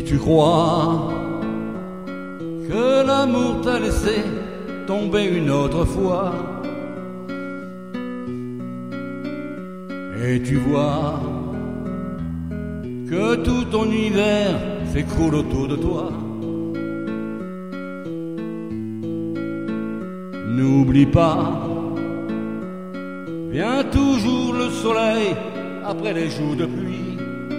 tu crois que l'amour t'a laissé tomber une autre fois, et tu vois que tout ton univers s'écroule autour de toi. N'oublie pas, vient toujours le soleil après les jours de pluie.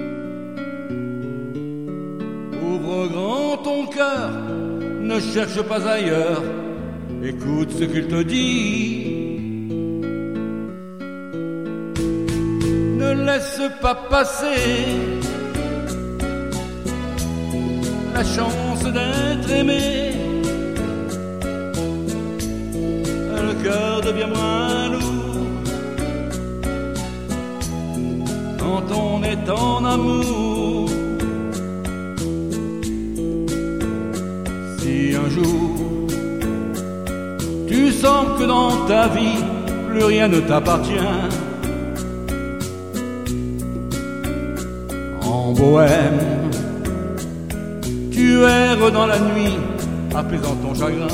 Ouvre grand ton cœur, ne cherche pas ailleurs, écoute ce qu'il te dit. Ne laisse pas passer la chance d'être aimé. Le cœur devient moins lourd quand on est en amour. Si un jour tu sens que dans ta vie plus rien ne t'appartient, en bohème tu erres dans la nuit apaisant ton chagrin.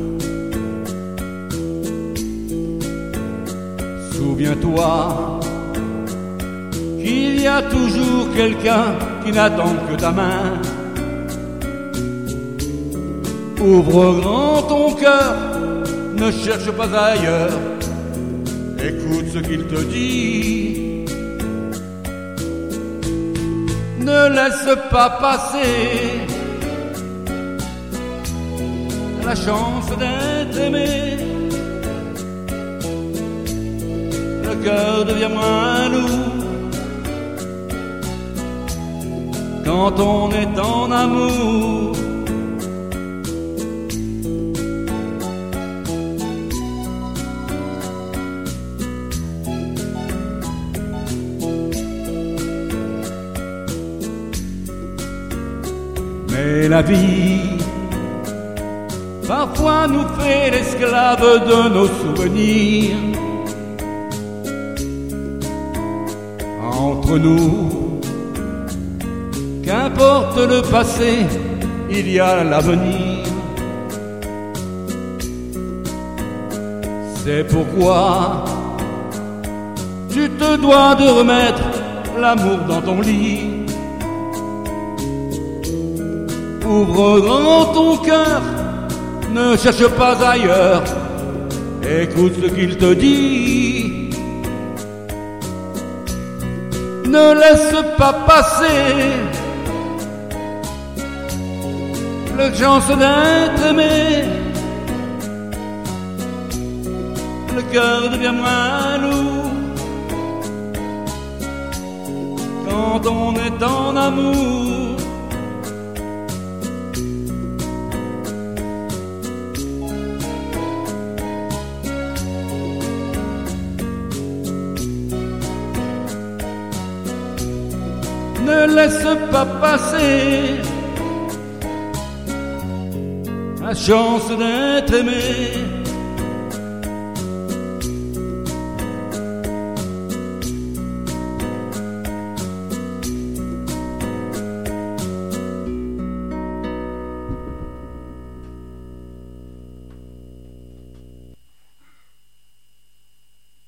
Souviens-toi qu'il y a toujours quelqu'un qui n'attend que ta main. Ouvre grand ton cœur, ne cherche pas ailleurs, écoute ce qu'il te dit. Ne laisse pas passer la chance d'être aimé. Le cœur devient moins lourd quand on est en amour. Mais la vie parfois nous fait l'esclave de nos souvenirs. Entre nous, qu'importe le passé, il y a l'avenir. C'est pourquoi tu te dois de remettre l'amour dans ton lit. Ouvre grand ton cœur, ne cherche pas ailleurs, écoute ce qu'il te dit. Ne laisse pas passer la chance d'être aimé. Le cœur devient moins lourd quand on est en amour. Ne laisse pas passer la chance d'être aimé.